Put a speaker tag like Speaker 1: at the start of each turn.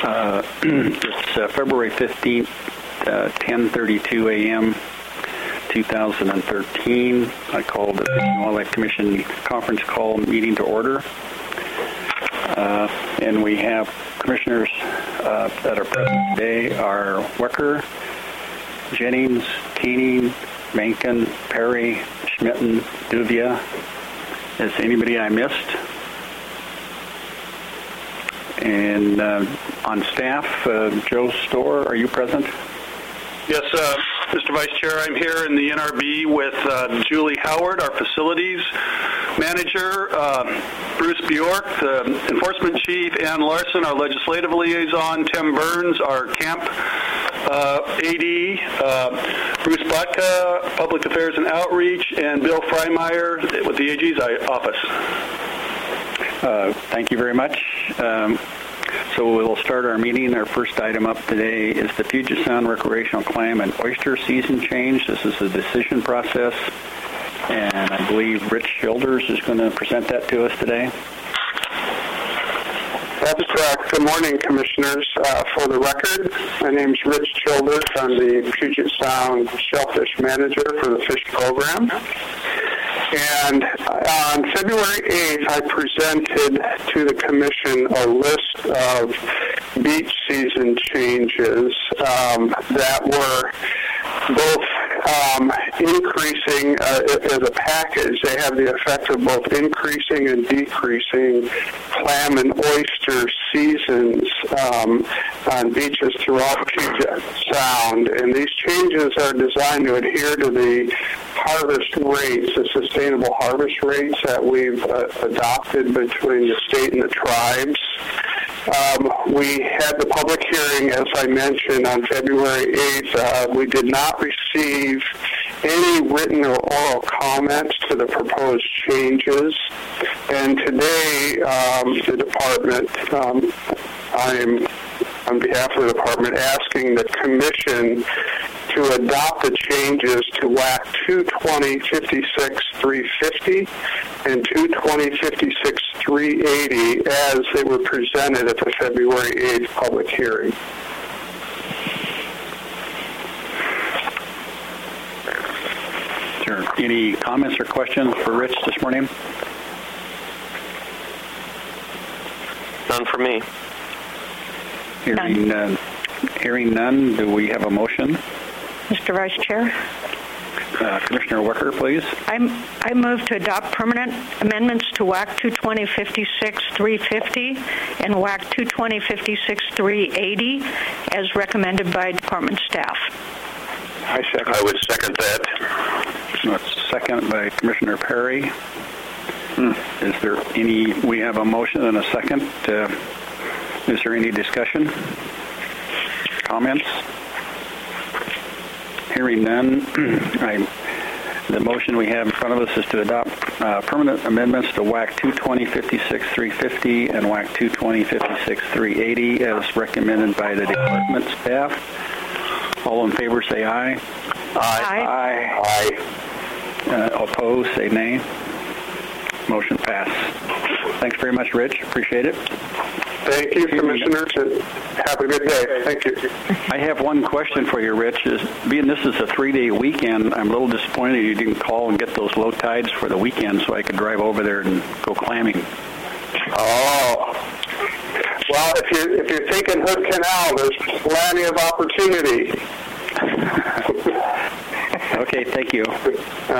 Speaker 1: It's February 15th, 10:32 a.m., 2013. I called the Wildlife Commission conference call meeting to order. And we have commissioners that are present today are Wecker, Jennings, Keeney, Menken, Perry, Schmitten, Duvia. Is anybody I missed? And on staff, Joe Storr, are you present?
Speaker 2: Yes, Mr. Vice Chair, I'm here in the NRB with Julie Howard, our facilities manager, Bruce Bjork, the enforcement chief, Ann Larson, our legislative liaison, Tim Burns, our camp AD, Bruce Botka, public affairs and outreach, and Bill Freimeyer with the AG's office.
Speaker 1: Thank you very much. So we'll start our meeting. Our first item up today is the Puget Sound recreational clam and oyster season change. This is a decision process, and I believe Rich Childers is going to present that to us today.
Speaker 3: That's correct. Good morning, Commissioners. For the record, my name's Rich Childers. I'm the Puget Sound Shellfish Manager for the fish program. And on February 8th, I presented to the Commission a list of beach season changes that were both increasing as a package. They have the effect of both increasing and decreasing clam and oyster seasons on beaches throughout Puget Sound. And these changes are designed to adhere to the harvest rates, the sustainable harvest rates that we've adopted between the state and the tribes. We had the public hearing, as I mentioned, on February 8th. We did not receive any written or oral comments to the proposed changes. And today, the department, I am, on behalf of the department, asking the Commission to adopt the changes to WAC 220.56.350 and 220.56.380 as they were presented at the February 8th public hearing.
Speaker 1: Sure. Any comments or questions for Rich this morning?
Speaker 4: None for me.
Speaker 1: Hearing none, do we have a motion?
Speaker 5: Mr. Vice Chair?
Speaker 1: Commissioner Wecker, please.
Speaker 5: I move to adopt permanent amendments to WAC 220.56.350 and WAC 220.56.380 as recommended by department staff.
Speaker 3: I would second that.
Speaker 1: Second by Commissioner Perry. Is there any? We have a motion and a second. Is there any discussion? Comments? Hearing none, the motion we have in front of us is to adopt permanent amendments to WAC 220.56.350 and WAC 220.56.380 as recommended by the department staff. All in favor say aye.
Speaker 5: Aye.
Speaker 3: Aye.
Speaker 1: Opposed say nay. Motion passed. Thanks very much, Rich. Appreciate it.
Speaker 3: Thank you, Commissioners, and have a good day. Thank you.
Speaker 1: I have one question for you, Rich. Being this is a 3-day weekend, I'm a little disappointed you didn't call and get those low tides for the weekend so I could drive over there and go clamming.
Speaker 3: Oh. Well, if you're thinking Hood Canal, there's plenty of opportunity.
Speaker 1: Okay, thank you.